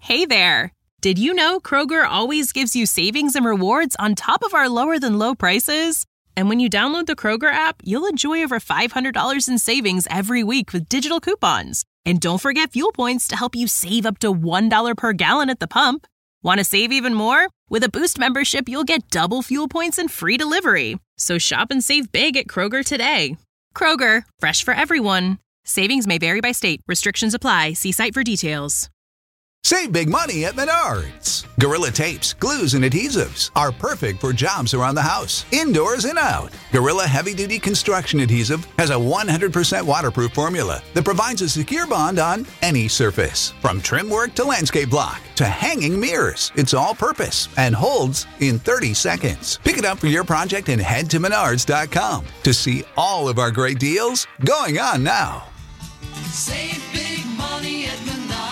Hey there! Did you know Kroger always gives you savings and rewards on top of our lower-than-low prices? And when you download the Kroger app, you'll enjoy over $500 in savings every week with digital coupons. And don't forget fuel points to help you save up to $1 per gallon at the pump. Want to save even more? With a Boost membership, you'll get double fuel points and free delivery. So shop and save big at Kroger today. Kroger, fresh for everyone. Savings may vary by state. Restrictions apply. See site for details. Save big money at Menards. Gorilla tapes, glues, and adhesives are perfect for jobs around the house, indoors and out. Gorilla heavy-duty construction adhesive has a 100% waterproof formula that provides a secure bond on any surface. From trim work to landscape block to hanging mirrors, it's all-purpose and holds in 30 seconds. Pick it up for your project and head to Menards.com to see all of our great deals going on now. Save big money at Menards.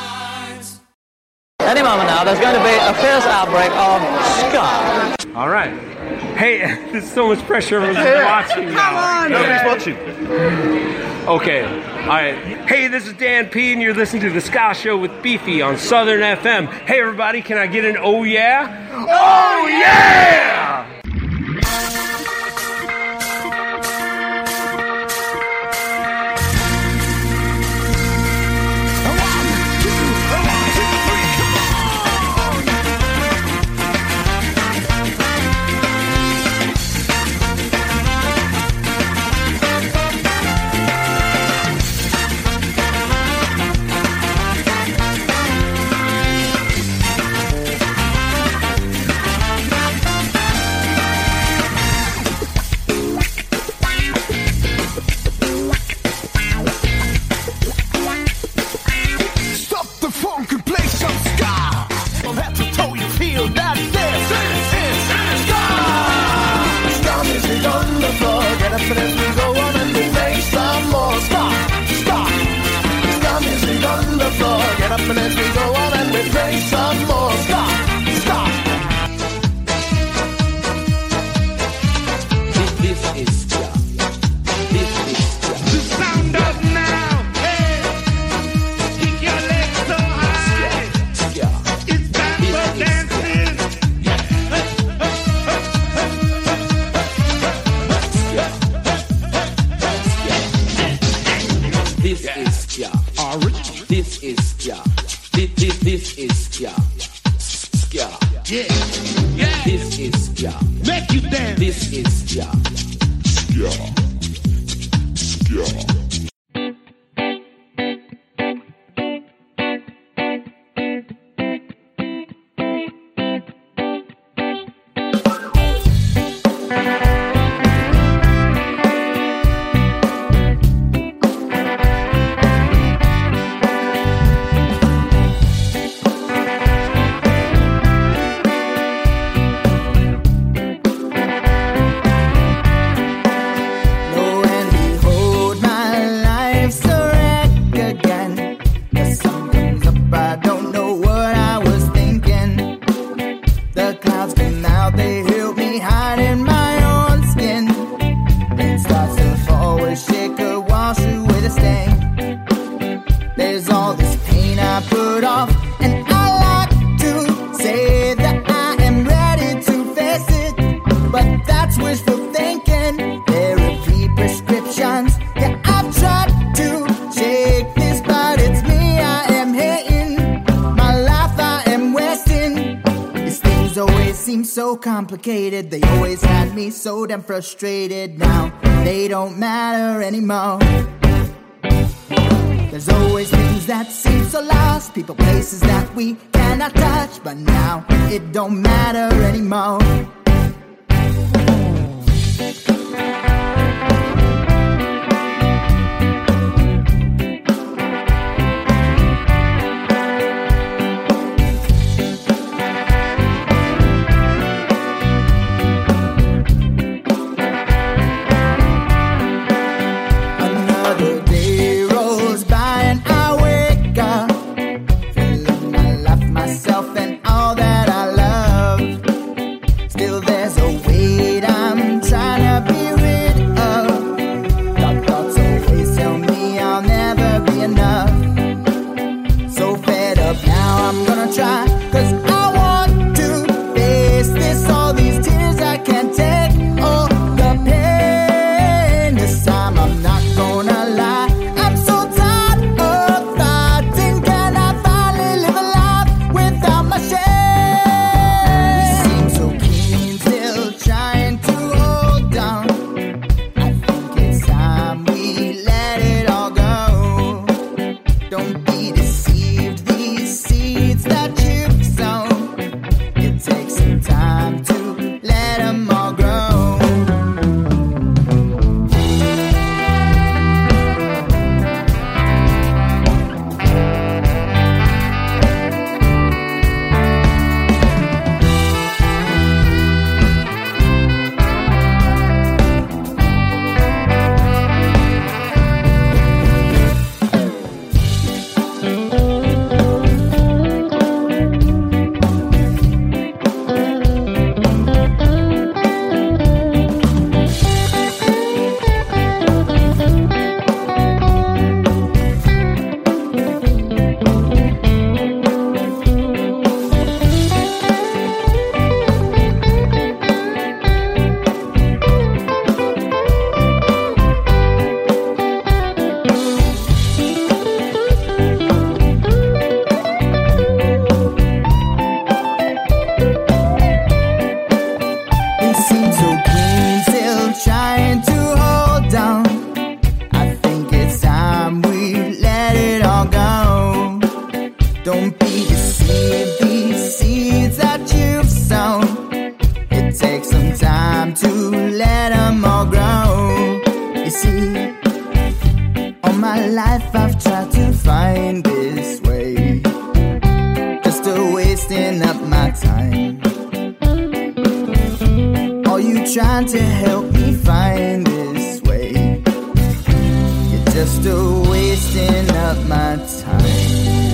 Any moment now, there's going to be a fierce outbreak of ska. All right. Hey, there's so much pressure. Everyone's watching now. Come on, nobody's watching. Okay. All right. Hey, this is Dan P, and you're listening to The Ska Show with Beefy on Southern FM. Hey, everybody, can I get an oh yeah? Oh yeah! Complicated, they always had me so damn frustrated. Now they don't matter anymore. There's always things that seem so lost, people, places that we cannot touch, but now it don't matter anymore. Still try, 'cause I want to face this, all these tears I can't take, oh, the pain. This time I'm not gonna lie, I'm so tired of fighting. Can I finally live a life without my shame? We seem so keen, still trying to hold down. I think it's time we let it all go. Don't be deceived, these seeds that you've sown, it takes some time to let them all grow. It seems so clean, still trying to hold down. I think it's time we let it all go. Don't be deceived, these seeds that you've sown, it takes some time to let them all grow. You see, all my life I've tried to find this way, just a wasting up my time. Are you trying to help me find this way? You're just a wasting up my time.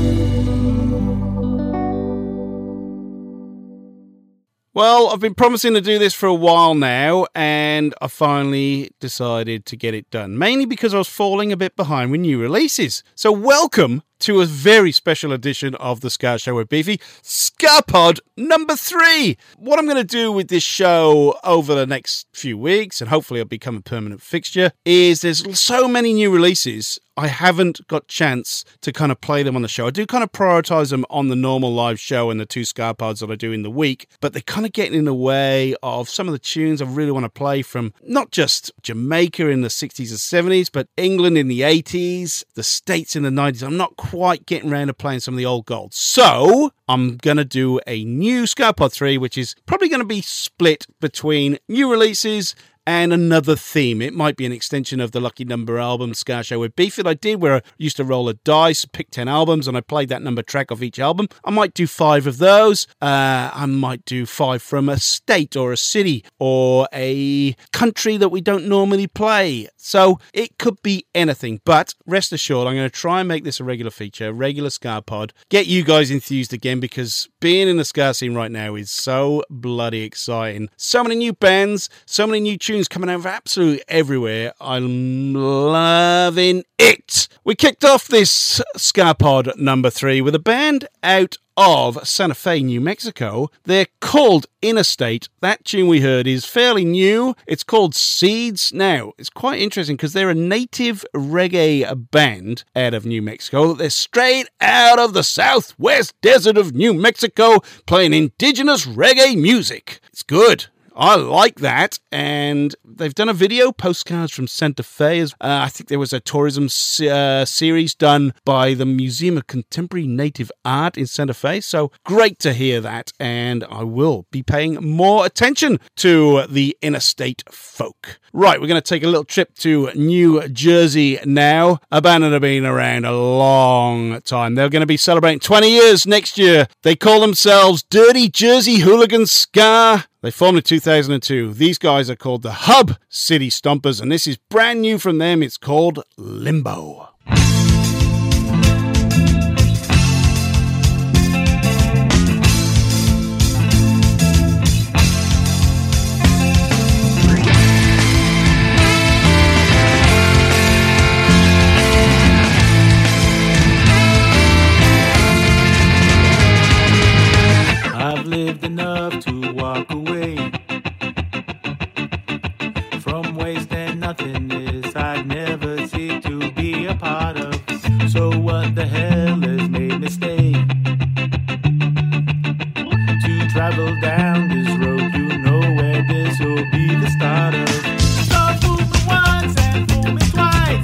Well, I've been promising to do this for a while now, and I finally decided to get it done. Mainly because I was falling a bit behind with new releases. So welcome to a very special edition of the Ska Show with Beefy, Ska Pod number 3. What I'm going to do with this show over the next few weeks, and hopefully it'll become a permanent fixture, is there's so many new releases, I haven't got chance to kind of play them on the show. I do kind of prioritize them on the normal live show and the 2 Ska Pods that I do in the week, but they're kind of getting in the way of some of the tunes I really want to play from not just Jamaica in the 60s and 70s, but England in the 80s, the States in the 90s. I'm not quite getting around to playing some of the old gold. So I'm going to do a new Ska Pod 3, which is probably going to be split between new releases and another theme. It might be an extension of the Lucky Number album, Ska Show with Beef, that I did, where I used to roll a dice, pick 10 albums, and I played that number track off each album. I might do 5 of those. I might do 5 from a state or a city or a country that we don't normally play. So it could be anything, but rest assured, I'm going to try and make this a regular feature, a regular Ska Pod, get you guys enthused again, because being in the Ska scene right now is so bloody exciting. So many new bands, so many new tunes coming out of absolutely everywhere. I'm loving it. We kicked off this Ska Pod number 3 with a band out of Santa Fe, New Mexico. They're called Interstate. That tune we heard is fairly new. It's called Seeds. Now, it's quite interesting because they're a native reggae band out of New Mexico. They're straight out of the southwest desert of New Mexico playing indigenous reggae music. It's good. I like that, and they've done a video, Postcards from Santa Fe. I think there was a tourism series done by the Museum of Contemporary Native Art in Santa Fe, so great to hear that, and I will be paying more attention to the interstate folk. Right, we're going to take a little trip to New Jersey now. A band that have been around a long time. They're going to be celebrating 20 years next year. They call themselves Dirty Jersey Hooligan Ska. They formed in 2002. These guys are called the Hub City Stompers, and this is brand new from them. It's called Limbo. lived enough to walk away from waste and nothingness I'd never seek to be a part of. So what the hell has made me stay? To travel down this road, you know where this will be the start of. So fool me once and fool me twice.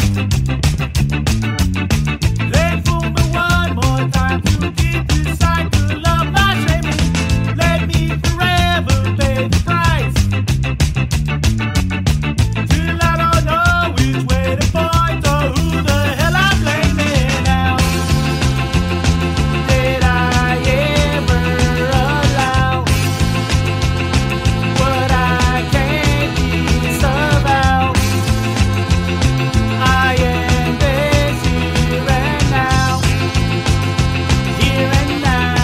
Then fool me one more time to keep this cycle of my shaming. Let me forever pay the price. Till I don't know which way to point or who the hell I'm blaming now. Did I ever allow what I can't deserve out? I am this here and now, here and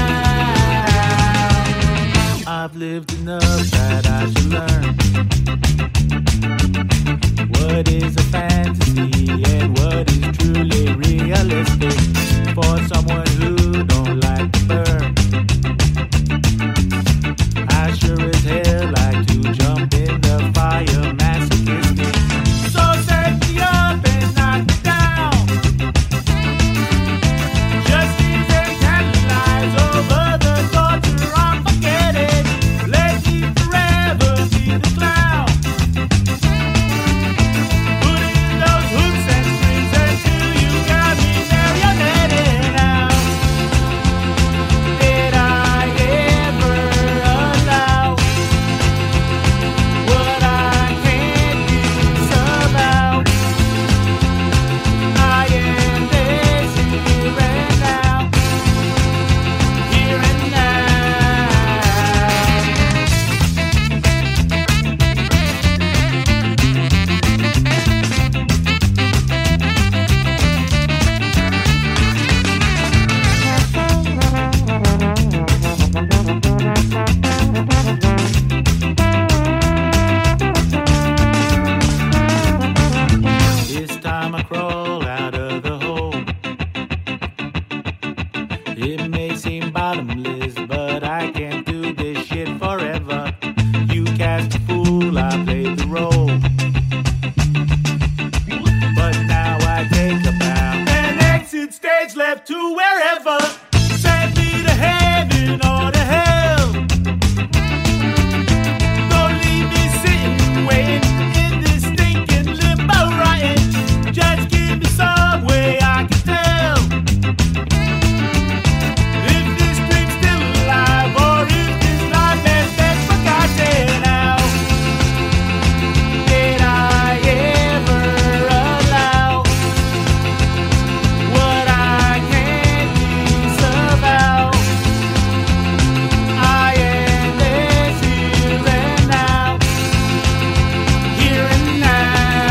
now. I've lived enough that I should learn what is a fantasy and what is truly realistic for someone who don't like to burn. I sure as hell like to jump in the fire, masochistic. So set me up and knock me down. Justice and catalyze over the torture I'm forgetting. Let me forever be the clown. Put in those hooks and strings until you got me marionetted now. Did I ever allow what I can't deserve out? I am this here and now, here and now. This time I crawl out of the hole. It may seem bottomless, but I can't do this shit forever. You cast a fool, I played the role. But now I take a bow and exit stage left to wherever. Send me to heaven or to hell. Don't leave me sitting, waiting in this stinking limbo rotting. Just give me some way I can tell if this dream's still alive or if this life has been forgotten now. Did I ever allow what I can't deserve out? I am this here and now, here and now.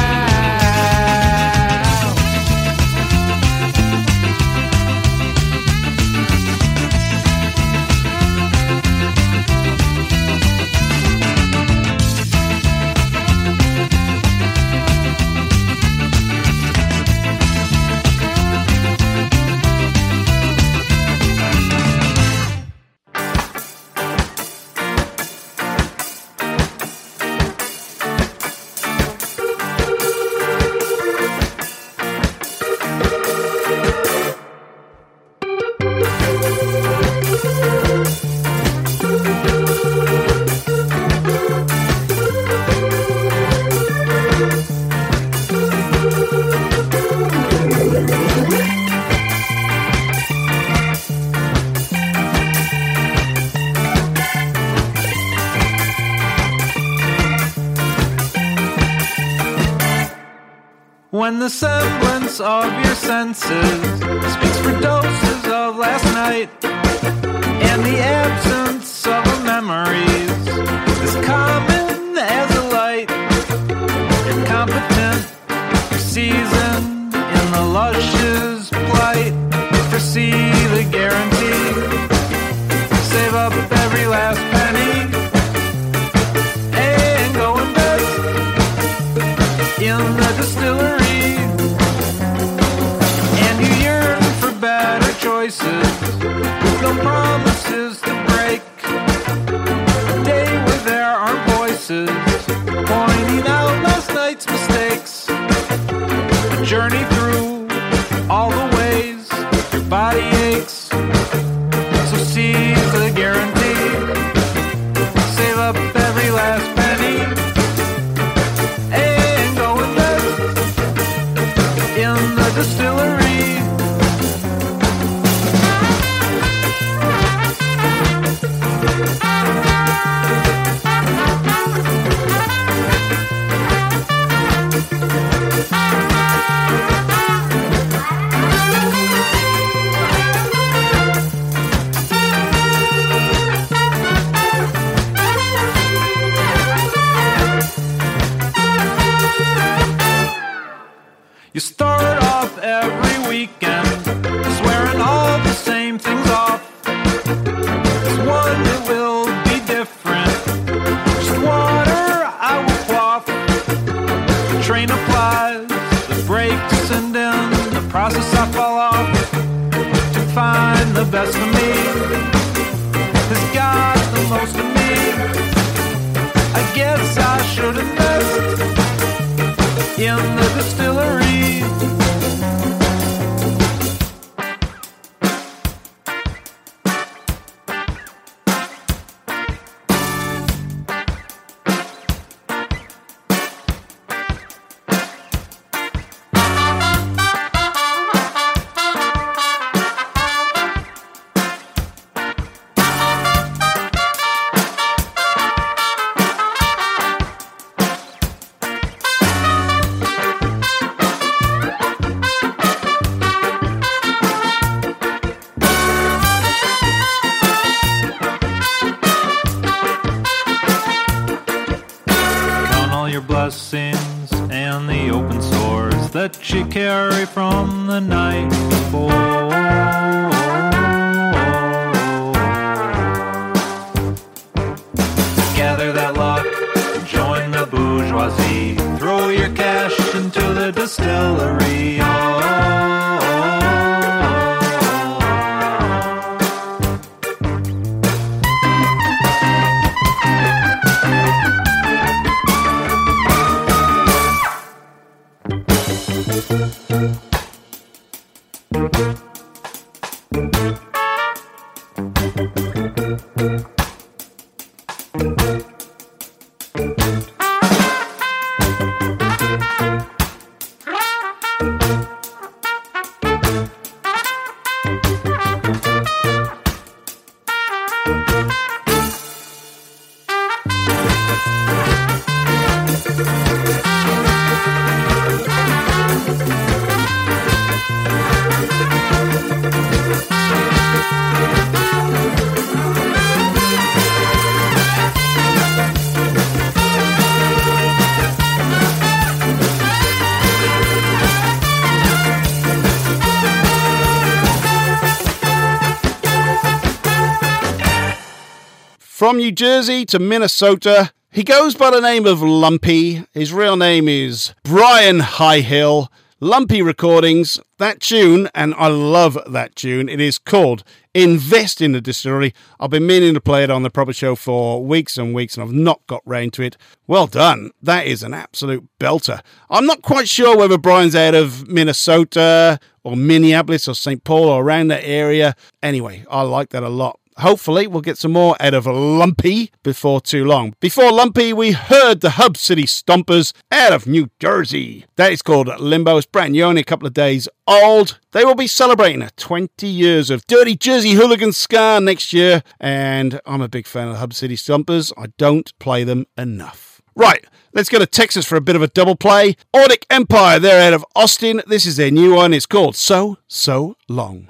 When the semblance of your senses speaks for doses of last night, and the absence of a memory is common as a light, incompetent, seasoned in the luscious plight, foresee the guarantee, save up every last penny, and go invest in the distillery. And you yearn for better choices, with no promises to break, receives a guarantee. Save up every last penny and go invest in the distillery. You start off every weekend swearing all the same things off. This one, it will be different. Just water, I will quaff. The train applies, the brakes, and in the process I fall off to find the best of me. Has got the most of me. I guess I should invest in the distillery. Blessings and the open sores that you carry from the night before. Gather that luck, join the bourgeoisie, throw your cash into the distillery. From New Jersey to Minnesota, he goes by the name of Lumpy. His real name is Brian Highhill. Lumpy Recordings, that tune, and I love that tune, it is called Invest in the Distillery. I've been meaning to play it on the proper show for weeks and weeks, and I've not got round to it. Well done. That is an absolute belter. I'm not quite sure whether Brian's out of Minnesota or Minneapolis or St. Paul or around that area. Anyway, I like that a lot. Hopefully, we'll get some more out of Lumpy before too long. Before Lumpy, we heard the Hub City Stompers out of New Jersey. That is called Limbo. It's brand new, only a couple of days old. They will be celebrating 20 years of Dirty Jersey Hooligan Ska next year, and I'm a big fan of the Hub City Stompers. I don't play them enough. Right, let's go to Texas for a bit of a double play. Audic Empire, they're out of Austin. This is their new one. It's called So Long.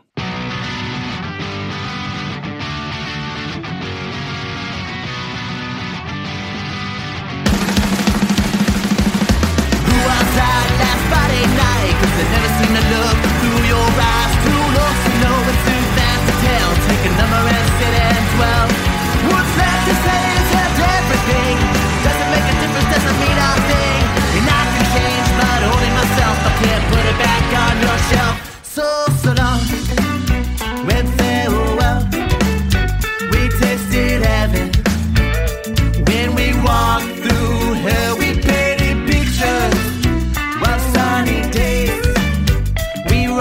So long, when farewell, we tasted heaven. When we walked through hell, we painted pictures. While sunny days, we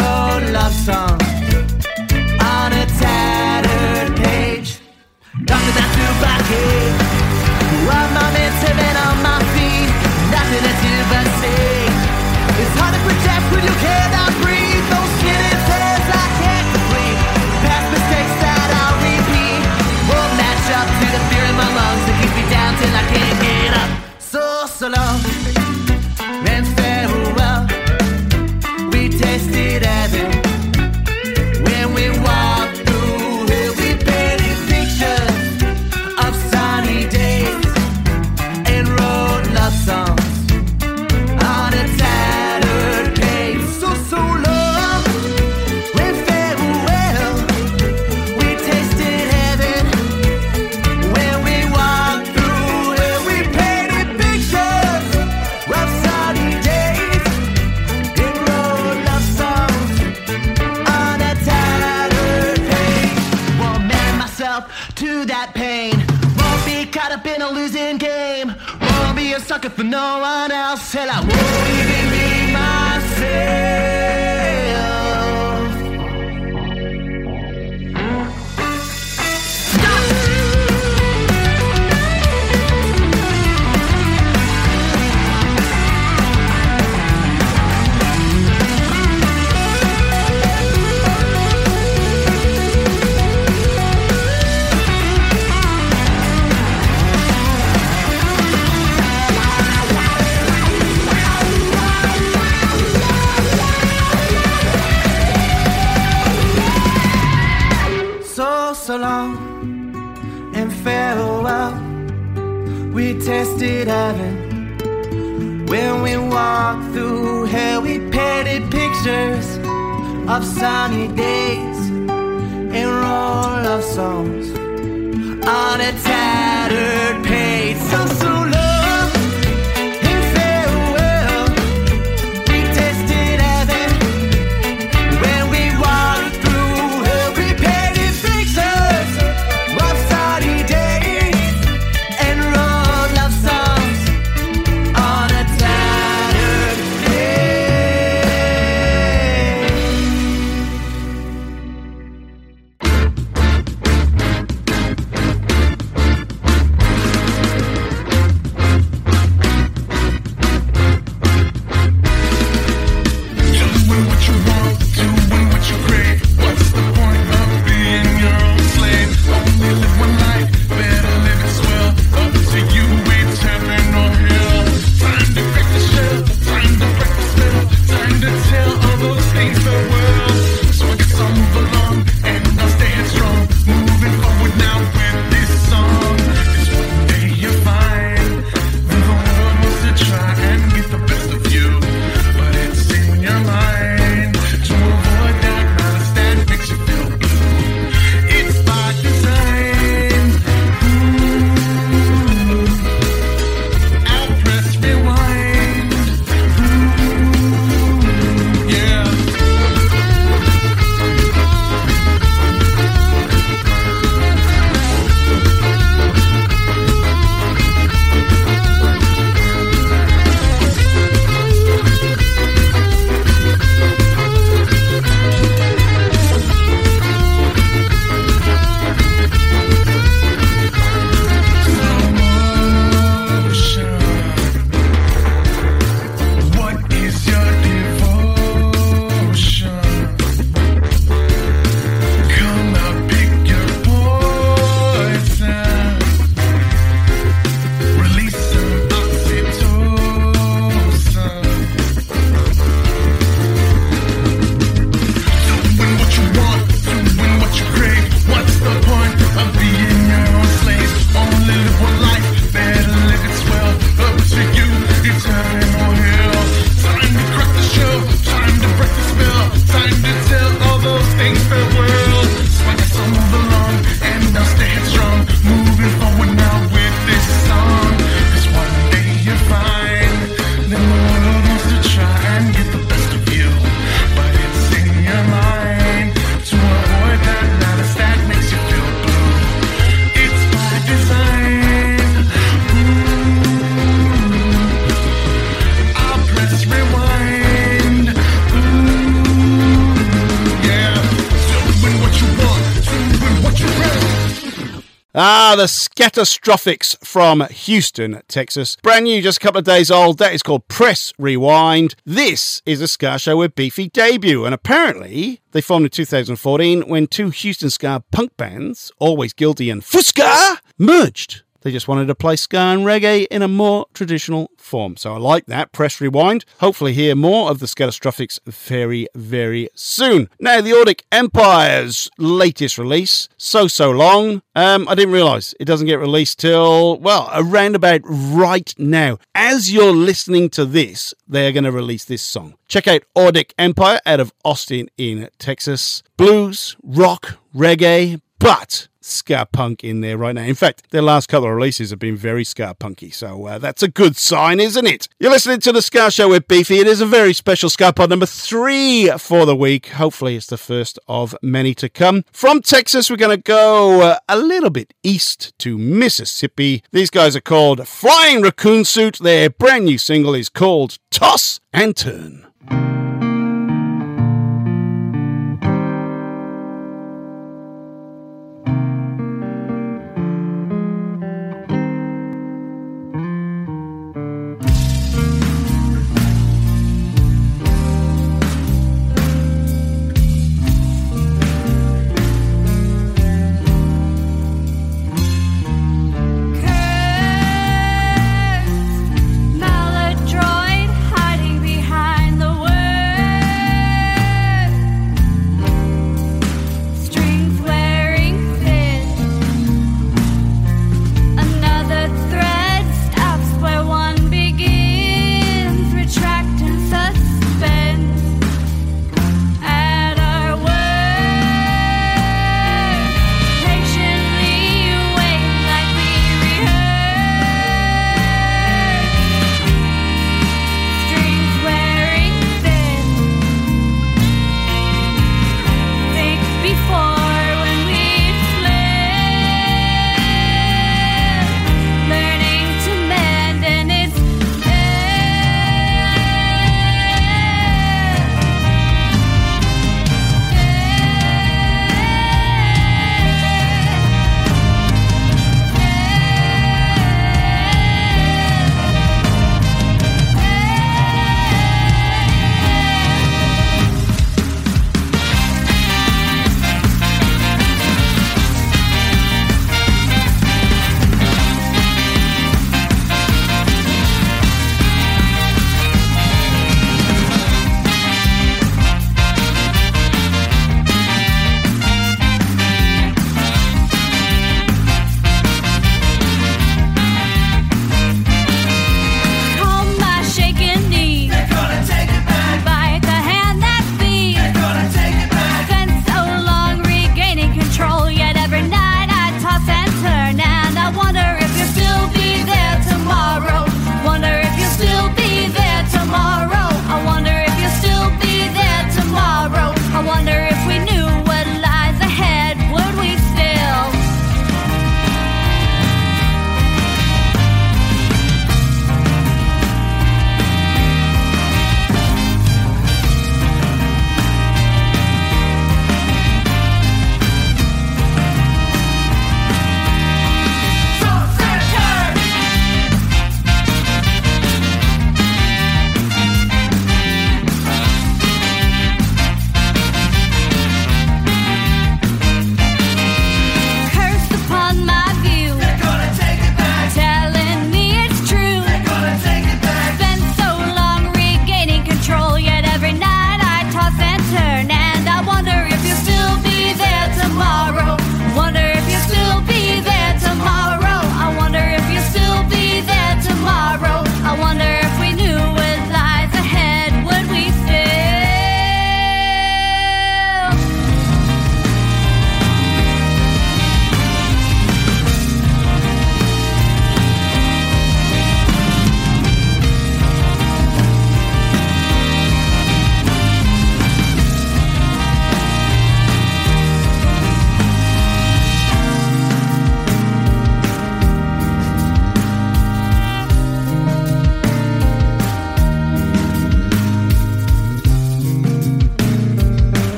myself to that pain. Won't be caught up in a losing game. Won't be a sucker for no one else. Hell, I won't even be myself. So long and farewell. We tasted heaven when we walked through hell. We painted pictures of sunny days and wrote love songs on a tattered page. So long and farewell. We tasted heaven when we walked through hell. We painted pictures of sunny days and wrote love songs on a tattered The Scatastrophics from Houston, Texas. Brand new, just a couple of days old. That is called Press Rewind. This is a ska show where Beefy debut, and apparently they formed in 2014 when two Houston ska punk bands, Always Guilty and Fusca, merged. They just wanted to play ska and reggae in a more traditional form. So I like that. Press Rewind. Hopefully hear more of the Scatastrophics very, very soon. Now, the Audic Empire's latest release, So Long. I didn't realise it doesn't get released till, well, around about right now. As you're listening to this, they're going to release this song. Check out Audic Empire out of Austin in Texas. Blues, rock, reggae, but ska punk in there right now. In fact, their last couple of releases have been very ska punky, so that's a good sign, isn't it? You're listening to The Ska Show with Beefy. It is a very special Ska Pod number 3 for the week. Hopefully it's the first of many to come. From Texas, we're going to go a little bit east to Mississippi. These guys are called Flying Raccoon Suit. Their brand new single is called Toss and Turn. Maladroit hiding behind the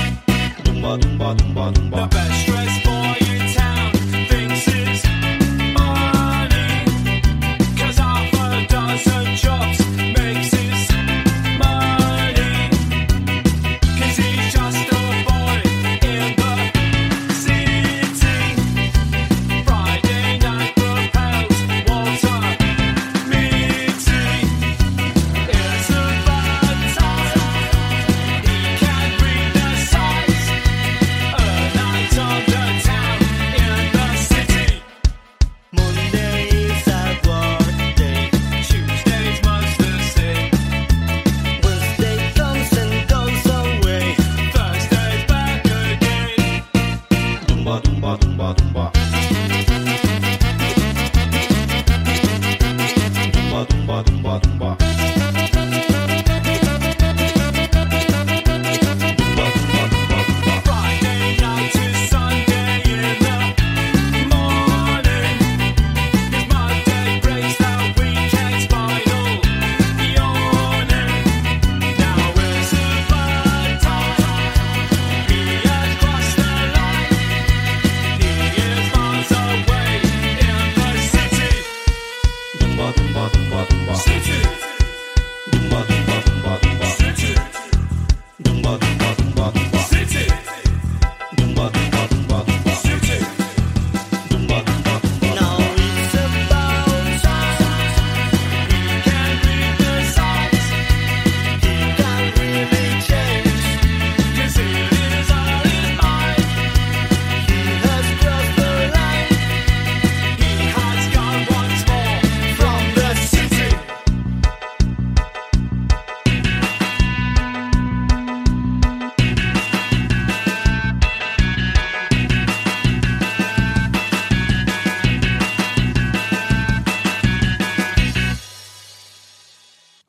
The best dressed boy in town thinks his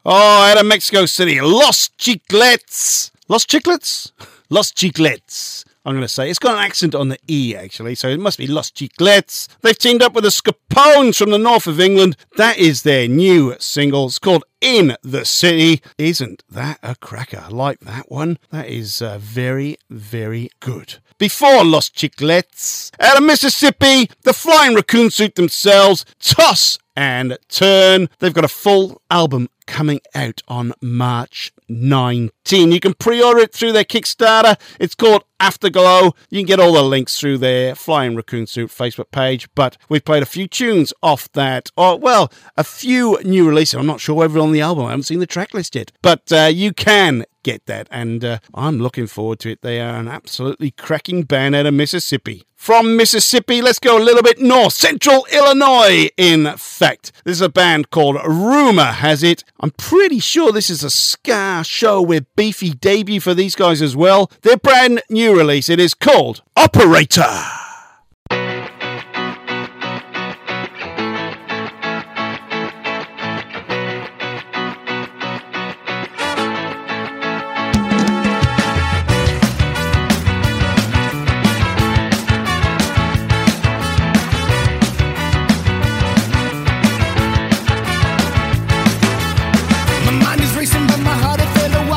Oh, out of Mexico City, Los Chiclets. Los Chiclets? Los Chiclets. I'm going to say. It's got an accent on the E, actually, so it must be Los Chiclets. They've teamed up with the Scapones from the north of England. That is their new single. It's called In the City. Isn't that a cracker? I like that one. That is very, very good. Before Los Chiclets, out of Mississippi, the Flying Raccoon Suit themselves, Toss and Turn. They've got a full album coming out on March 19. You can pre-order it through their Kickstarter. It's called Afterglow. You can get all the links through their Flying Raccoon Suit Facebook page, but we've played a few tunes off that. Well, a few new releases. I'm not sure whether on the album. I haven't seen the track list yet, but you can get that, and I'm looking forward to it. They are an absolutely cracking band out of Mississippi. From Mississippi, let's go a little bit north, central Illinois, in fact. This is a band called Rumor Has It. I'm pretty sure this is a ska show with Beefy debut for these guys as well. Their brand new release, it is called Operator.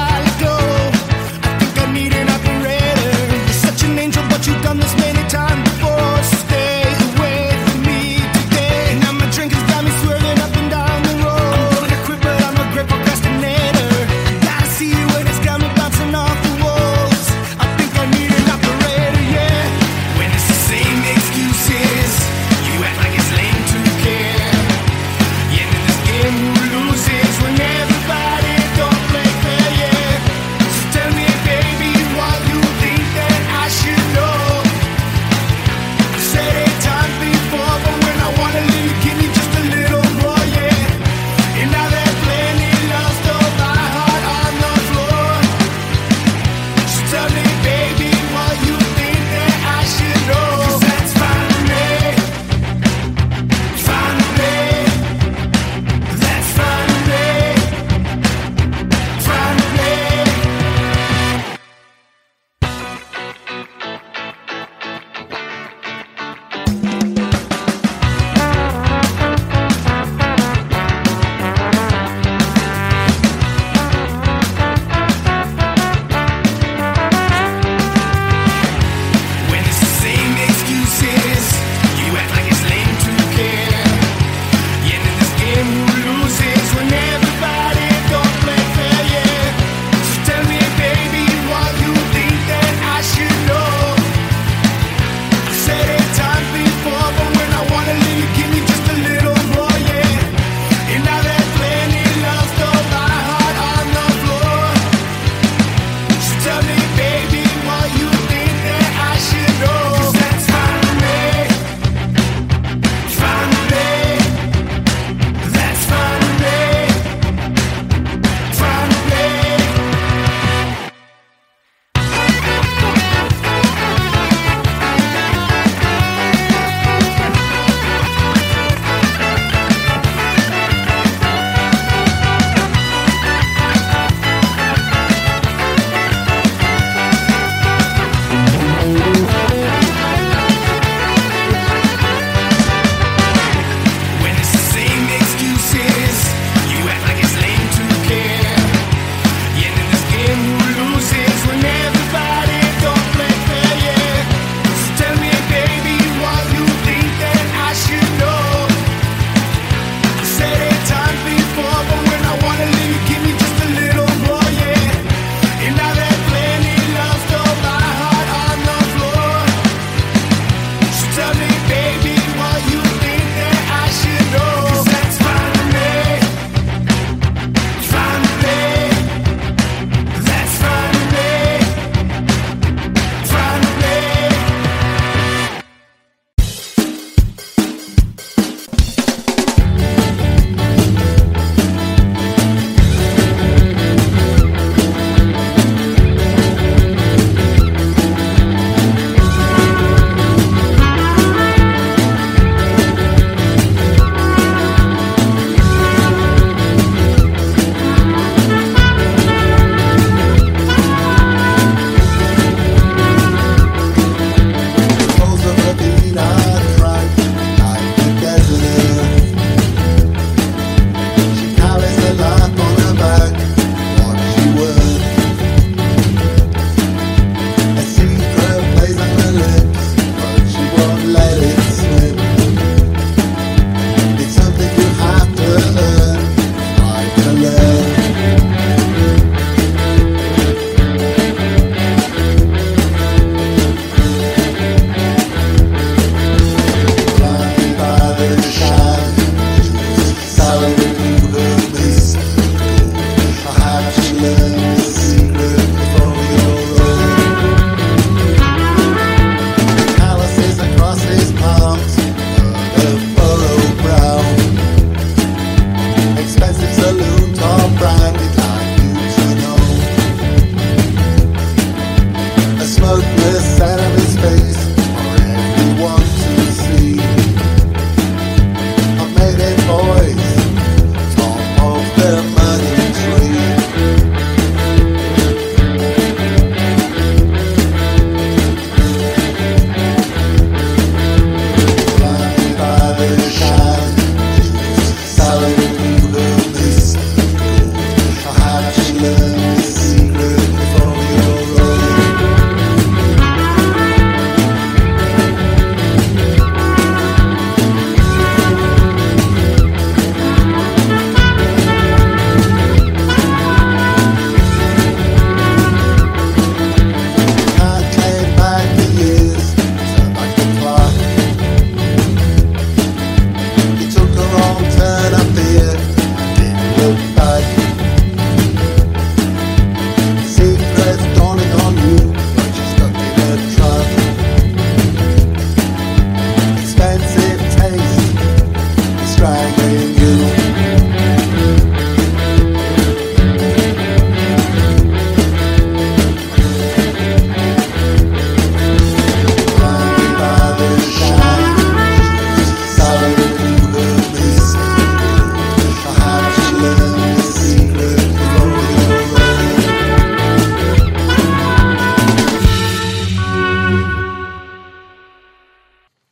Such an angel, but you've done this many times.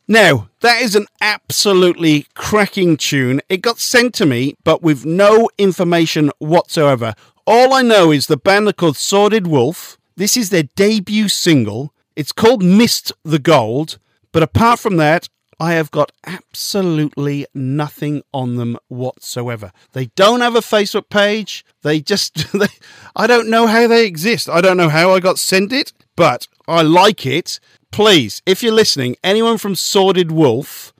Now, that is an absolutely cracking tune. It got sent to me, but with no information whatsoever. All I know is the band are called Sordid Wolf. This is their debut single. It's called Missed the Gold. But apart from that, I have got absolutely nothing on them whatsoever. They don't have a Facebook page. I don't know how they exist. I don't know how I got sent it, but I like it. Please, if you're listening, anyone from Sordid Wolf,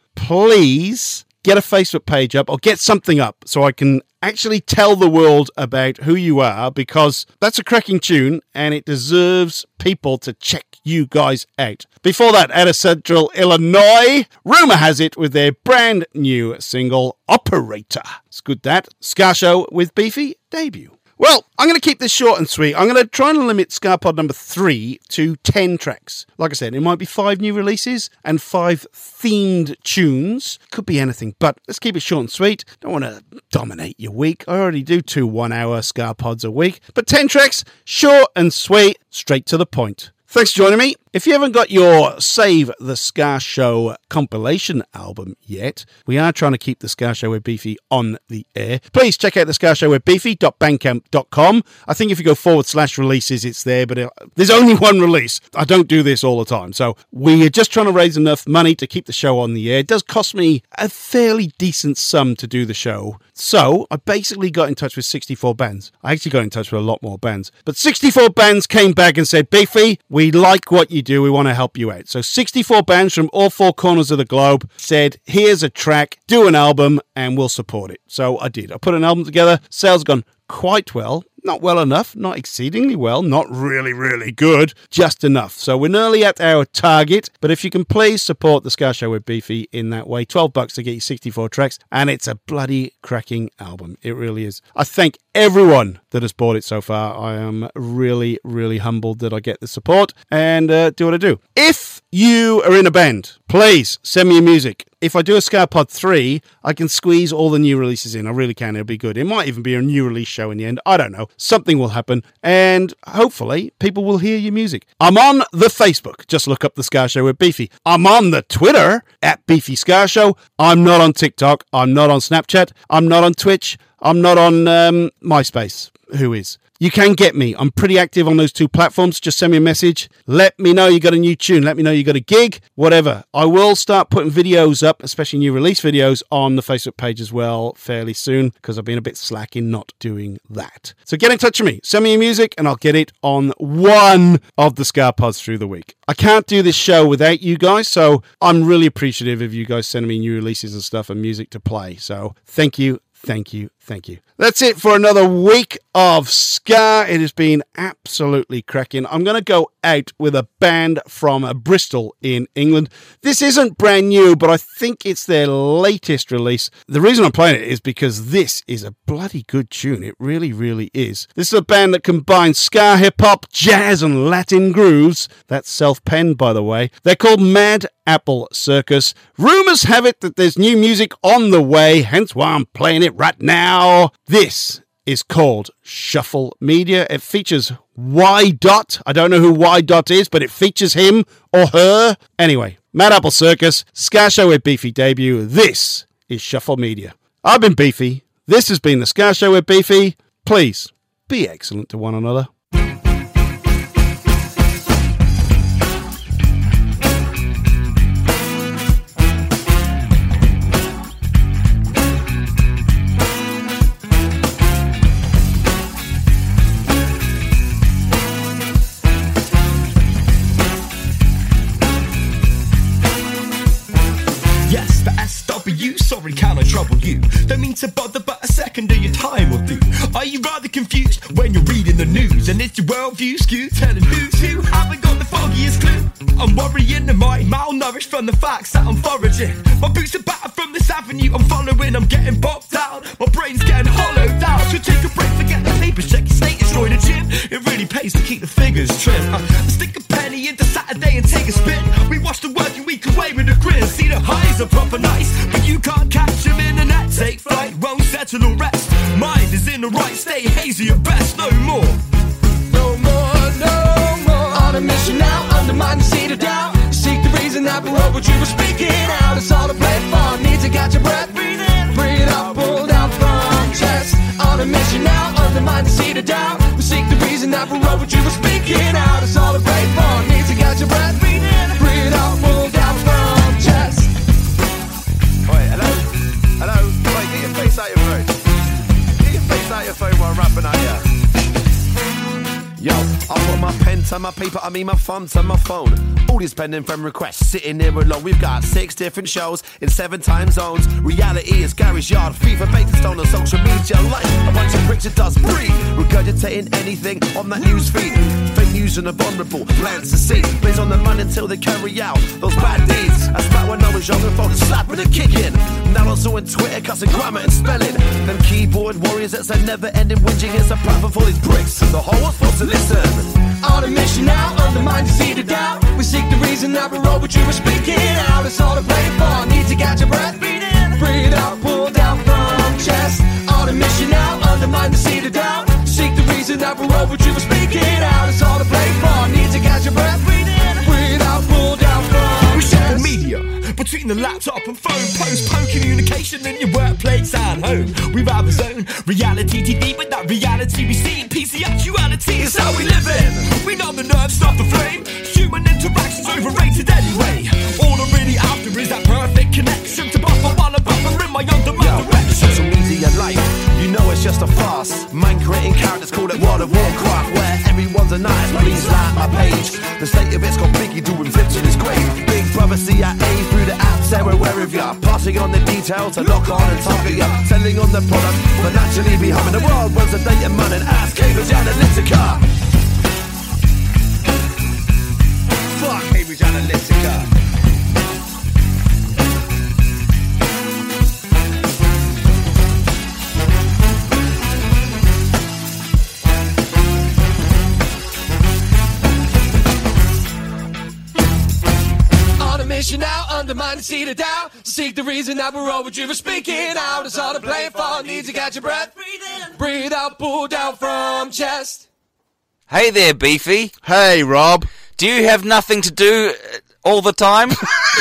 please get a Facebook page up or get something up so I can actually tell the world about who you are, because that's a cracking tune and it deserves people to check you guys out. Before that, out of Central Illinois, Rumour Has It with their brand new single, Operator. It's good, that. Ska Show with Beefy debut. Well, I'm going to keep this short and sweet. I'm going to try and limit SkaPod number 3 to 10 tracks. Like I said, it might be 5 new releases and 5 themed tunes. Could be anything, but let's keep it short and sweet. Don't want to dominate your week. I already do 2 one-hour SkaPods a week. But 10 tracks, short and sweet, straight to the point. Thanks for joining me. If you haven't got your Save the Ska Show compilation album yet, we are trying to keep the Ska Show with Beefy on the air. Please check out the Ska Show with Beefy.bandcamp.com. I think if you go /releases, it's there, but there's only one release. I don't do this all the time. So we are just trying to raise enough money to keep the show on the air. It does cost me a fairly decent sum to do the show. So I basically got in touch with 64 bands. I actually got in touch with a lot more bands. But 64 bands came back and said, Beefy, we like what you do. We want to help you out. So 64 bands from all 4 corners of the globe said, here's a track, do an album, and we'll support it. So I did. I put an album together. Sales gone quite well. Not well enough, not exceedingly well, not really, really good, just enough. So we're nearly at our target, but if you can please support the Ska Show with Beefy in that way, $12 to get you 64 tracks, and it's a bloody cracking album. It really is. I thank everyone that has bought it so far. I am really, really humbled that I get the support and do what I do. If you are in a band, please send me your music. If I do a SkaPod 3, I can squeeze all the new releases in. I really can. It'll be good. It might even be a new release show in the end. I don't know. Something will happen. And hopefully, people will hear your music. I'm on the Facebook. Just look up the Ska Show with Beefy. I'm on the Twitter at Beefy Ska Show. I'm not on TikTok. I'm not on Snapchat. I'm not on Twitch. I'm not on MySpace. Who is? You can get me. I'm pretty active on those 2 platforms. Just send me a message. Let me know you got a new tune. Let me know you got a gig. Whatever. I will start putting videos up, especially new release videos, on the Facebook page as well fairly soon, because I've been a bit slack in not doing that. So get in touch with me. Send me your music and I'll get it on one of the SkaPods through the week. I can't do this show without you guys, so I'm really appreciative of you guys sending me new releases and stuff and music to play. So thank you. Thank you. Thank you. That's it for another week of ska. It has been absolutely cracking. I'm going to go out with a band from Bristol in England. This isn't brand new, but I think it's their latest release. The reason I'm playing it is because this is a bloody good tune. It really, really is. This is a band that combines ska, hip-hop, jazz, and Latin grooves. That's self-penned, by the way. They're called Mad Apple Circus. Rumours have it that there's new music on the way, hence why I'm playing it right now. This is called Shuffle Media. It features Y. I don't know who Y. is, but it features him or her. Anyway, Mad Apple Circus, Ska Show with Beefy debut. This is Shuffle Media. I've been Beefy. This has been the Ska Show with Beefy. Please be excellent to one another. Sorry, can I trouble you? Don't mean to bother, but a second of your time will do. Are you rather confused when you're reading the news? And it's your worldview skewed, telling who's who? Haven't got the foggiest clue. I'm worrying, am I malnourished from the facts that I'm foraging? My boots are battered from this avenue I'm following. I'm getting bogged down, my brain's getting hollowed out. So take a break, forget the papers, check your status, join a gym. It really pays to keep the figures trim. Stick a penny into Saturday and take a spin. We watch the working week away with a grin. See the highs are proper nice, but you can't catch them in the net. Take flight, won't settle or rest. Mind is in the right state, hazy at best. No more. No more, no more. On a mission now, undermine the seed of doubt. Seek the reason that for what you were speaking. catch your breath. Breathe in, breathe out, pull down from chest. On a mission now, undermine the seed of doubt. We seek the reason that we wrote what you were speaking out. It's all a great fun, need to catch your breath. Breathe in, breathe out, pull down from chest. Wait, hello? Wait, get your face out your phone. Get your face out your phone while I'm rapping at you. Yo, I put my pen to my paper, my thumb to my phone. All these pending friend requests, sitting here alone. We've got 6 different shows in 7 time zones. Reality is Gary's Yard, FIFA, Bakerstone on social media. Like a bunch of bricks, it does breathe. Regurgitating anything on that news feed. Fake news and the vulnerable, plans to see. Plays on the money until they carry out those bad deeds. That's back when I was young and folks slapping and kicking. Now I'm on Twitter, cussing grammar and spelling. Them keyboard warriors, that's a never-ending whinging. It's a platform for these bricks. The whole world's supposed to listen. On a mission now, undermine the seed of doubt. We seek the reason that we wrote what you were speaking out. It's all to play for, need to catch your breath. Breathe in, breathe out, pull down from chest. On a mission now, undermine the seed of doubt. Seek the reason that we wrote what you were speaking out. It's all to play for, need to catch your breath. Breathe in, breathe out, pull down from We share chest. the media between the laptop and phone, post-phone communication in your workplace and home. We've our zone, reality TV, but that reality we see in PC actuality is how we live in. We know the nerves start the flame. Human interaction's overrated anyway. All I'm really after is that perfect connection to buffer while I'm buffering my undermined direction. Social media life, you know it's just a farce. Man creating characters called it World of Warcraft, where everyone's an artist, please like my page. The state of it's got Biggie doing flips in his grave. Big brother CIA through the apps everywhere of ya. Passing on the details to lock on and target ya. Selling on the product, but naturally be humming. The world runs a data man and ask Cambridge Analytica. Fuck Cambridge Analytica. Mission now, undermine the seed of doubt. Seek the reason that we're all what you were speaking out. It's all to play for, need to catch your breath. Breathe in, breathe out, pull down from chest. Hey there, Beefy. Hey, Rob. Do you have nothing to do all the time?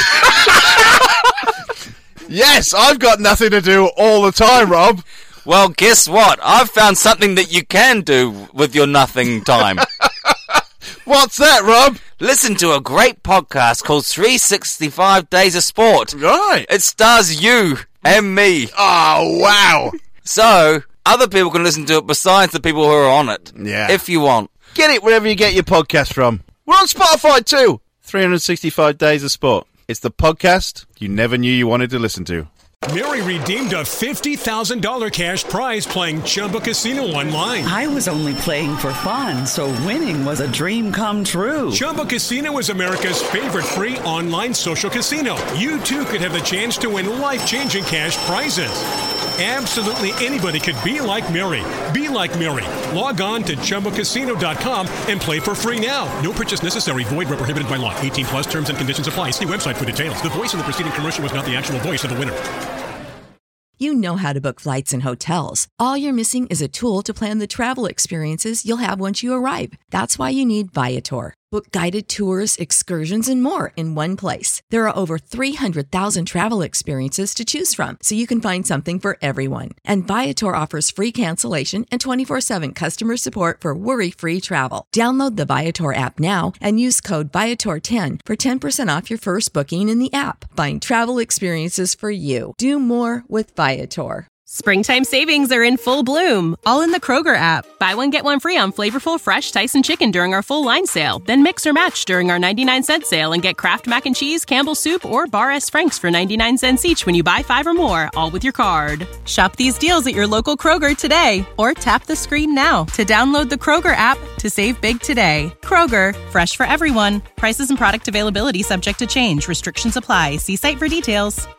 Yes, I've got nothing to do all the time, Rob. Well, guess what? I've found something that you can do with your nothing time. What's that, Rob? Listen to a great podcast called 365 Days of Sport. Right. It stars you and me. Oh, wow. So, other people can listen to it besides the people who are on it. Yeah. If you want. Get it wherever you get your podcast from. We're on Spotify too. 365 Days of Sport. It's the podcast you never knew you wanted to listen to. Mary redeemed a $50,000 cash prize playing Chumba Casino online. I was only playing for fun, so winning was a dream come true. Chumba Casino is America's favorite free online social casino. You too could have the chance to win life-changing cash prizes. Absolutely anybody could be like Mary. Be like Mary. Log on to ChumbaCasino.com and play for free now. No purchase necessary. Void where prohibited by law. 18 plus terms and conditions apply. See website for details. The voice of the preceding commercial was not the actual voice of the winner. You know how to book flights and hotels. All you're missing is a tool to plan the travel experiences you'll have once you arrive. That's why you need Viator. Book guided tours, excursions, and more in one place. There are over 300,000 travel experiences to choose from, so you can find something for everyone. And Viator offers free cancellation and 24/7 customer support for worry-free travel. Download the Viator app now and use code Viator10 for 10% off your first booking in the app. Find travel experiences for you. Do more with Viator. Springtime savings are in full bloom, all in the Kroger app. Buy one, get one free on flavorful, fresh Tyson chicken during our full line sale. Then mix or match during our 99-cent sale and get Kraft Mac and Cheese, Campbell's Soup, or Bar S. Frank's for 99 cents each when you buy 5 or more, all with your card. Shop these deals at your local Kroger today, or tap the screen now to download the Kroger app to save big today. Kroger, fresh for everyone. Prices and product availability subject to change. Restrictions apply. See site for details.